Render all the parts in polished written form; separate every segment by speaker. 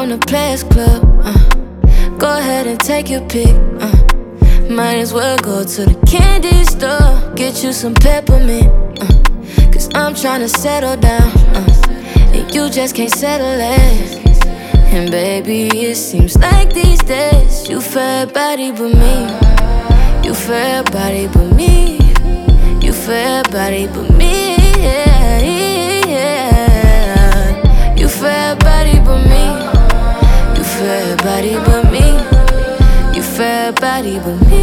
Speaker 1: from the Players Club. Go ahead and take your pick. Might as well go to the candy store, get you some peppermint. Cause I'm tryna settle down, and you just can't settle it. And baby, it seems like these days you for everybody but me. You for everybody but me. You for everybody but me. Yeah, yeah. You for everybody but me. You for everybody but me. You for everybody but me.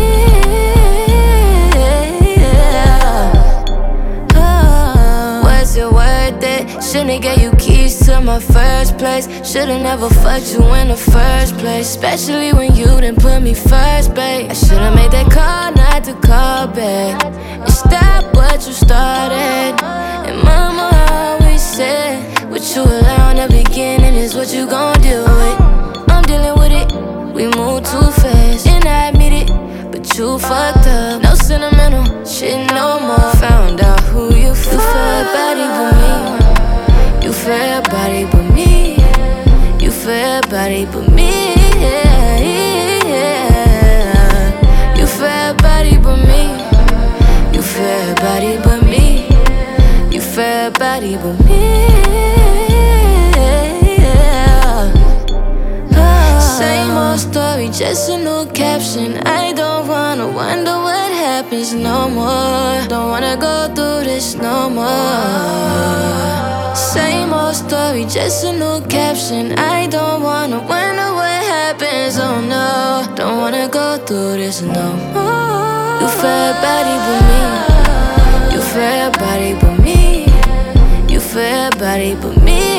Speaker 1: Oh, was it worth it? Shouldn't get you keys to my first place. Should've never fucked you in the first place, especially when you didn't put me first, babe. I should've made that call not to call back and stop what you started. And mama always said, what you allow in the beginning is what you gon' deal with. I'm dealing with it. We move too fast, and I admit it, but you fucked up. No sentimental shit no more. Found out who you for everybody but me. You for everybody but me. You for everybody but me. Yeah, yeah. You for everybody but me. You for everybody but me. You for everybody but me. Same old story, just a new caption. I don't wanna wonder what happens no more. Don't wanna go through this no more. Same old story, just a new caption. I don't wanna wonder what happens, oh no. Don't wanna go through this no more. You for everybody but me. You for everybody but me. You for everybody but me.